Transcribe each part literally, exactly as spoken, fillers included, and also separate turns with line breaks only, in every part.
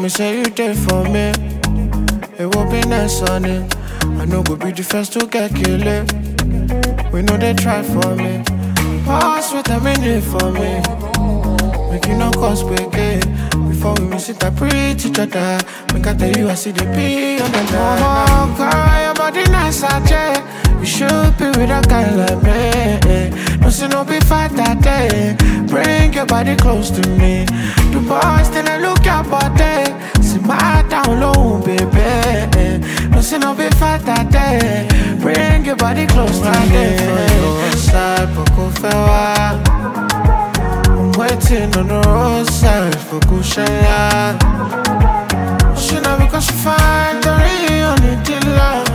me say you there for me. It will be nice on it. I know go be the first to get killed. We know they try for me. Pass with a minute for me. Make you no cause break it. Before we miss it, I preach each other. Make I tell you I see the P on the line. Oh, girl, your body nice, I check. You should be with a guy like me. No see no be fight that day. Bring your body close to me. The boys then I look your body. See my down low, baby. No see no be fight that day. Bring your body close to me. For side, Poco Fewa. I'm waiting on the roadside for Kushaya. She know because she find the real dealer.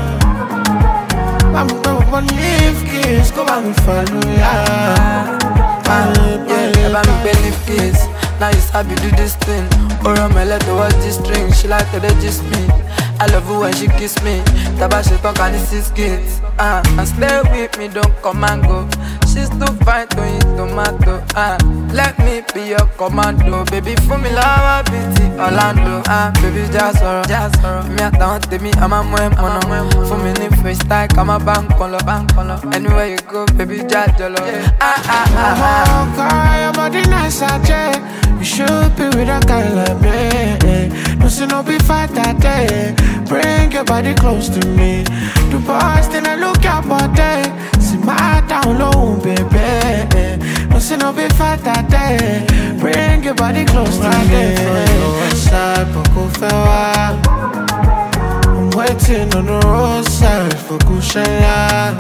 I'm going to leave kiss, go back and follow ya.
Yeah, ever me believe kiss. Now you sabi do this thing. Or I'm let her watch this string. She like to just me. I love her when she kiss me. Taba she talk and this is kids. Ah, uh, and stay with me, don't come and go. She's too fine to eat tomato. Ah, uh, let me be your commando. Baby, for me love beauty Orlando. Ah, uh, baby, just sorrow, just sorrow. Me I don't tell me I'm a moe mono. For me need freestyle, come a bank color, bank color. Anywhere you go, baby, just jollo. Ah ah ah ah.
Oh, girl, your body nice, I check. You should be with a guy like me. No see no be fight that day. Bring your body close to me. The boys then I look your body. See my down low, baby. No see no be fight that day. Bring your body close to me. For side, Poco Fewa. I'm waiting on the roadside for Kushaya.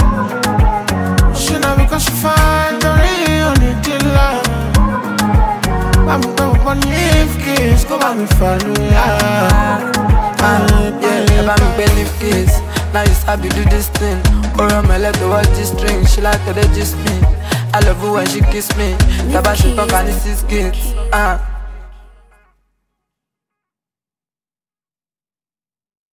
She know because she find the real dealer. I'm going to leave kiss, go back and follow ya.
Uh, yeah, ever me believe kiss. Now you sabi do this thing. Or I'm let her watch this string. She like to just me. I love her when she kiss me. Taba she talk and this is kids. Uh.